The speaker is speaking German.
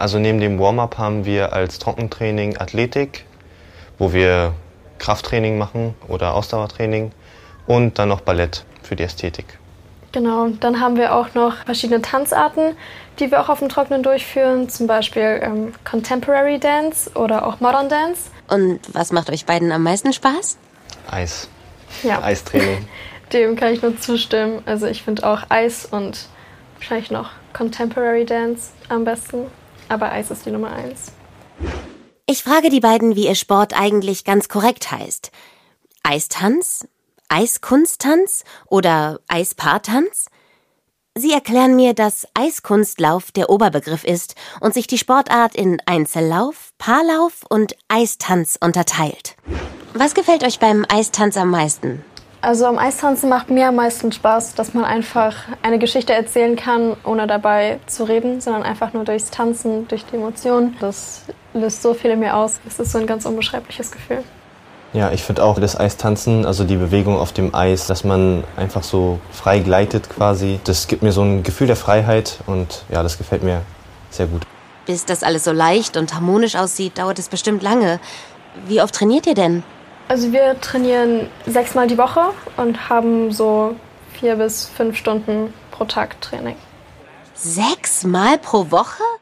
Also neben dem Warm-up haben wir als Trockentraining Athletik, wo wir Krafttraining machen oder Ausdauertraining und dann noch Ballett für die Ästhetik. Genau, dann haben wir auch noch verschiedene Tanzarten, die wir auch auf dem Trockenen durchführen, zum Beispiel Contemporary Dance oder auch Modern Dance. Und was macht euch beiden am meisten Spaß? Eis. Ja. Eistraining. Dem kann ich nur zustimmen. Also ich finde auch Eis und wahrscheinlich noch Contemporary Dance am besten. Aber Eis ist die Nummer 1. Ich frage die beiden, wie ihr Sport eigentlich ganz korrekt heißt. Eistanz? Eiskunsttanz oder Eispaartanz? Sie erklären mir, dass Eiskunstlauf der Oberbegriff ist und sich die Sportart in Einzellauf, Paarlauf und Eistanz unterteilt. Was gefällt euch beim Eistanz am meisten? Also am Eistanzen macht mir am meisten Spaß, dass man einfach eine Geschichte erzählen kann, ohne dabei zu reden, sondern einfach nur durchs Tanzen, durch die Emotionen. Das löst so viel in mir aus. Es ist so ein ganz unbeschreibliches Gefühl. Ja, ich finde auch das Eistanzen, also die Bewegung auf dem Eis, dass man einfach so frei gleitet quasi. Das gibt mir so ein Gefühl der Freiheit und ja, das gefällt mir sehr gut. Bis das alles so leicht und harmonisch aussieht, dauert es bestimmt lange. Wie oft trainiert ihr denn? Also wir trainieren 6-mal die Woche und haben so 4 bis 5 Stunden pro Tag Training. 6-mal pro Woche?